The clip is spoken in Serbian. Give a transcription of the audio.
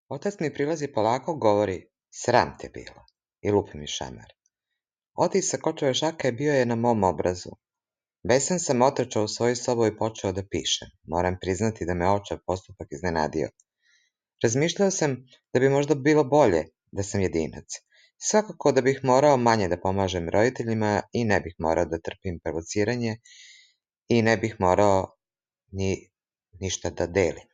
Otac mi prilazi polako, govori, sram te bilo, i lupi mi šamar. Otisak očeve šake bio je na mom obrazu. Besan sam otrčao u svoju sobu i počeo da pišem. Moram priznati da me očev postupak iznenadio. Razmišljao sam da bi možda bilo bolje da sam jedinac. Svakako da bih morao manje da pomažem roditeljima i ne bih morao da trpim provociranje i ne bih morao ništa da delim.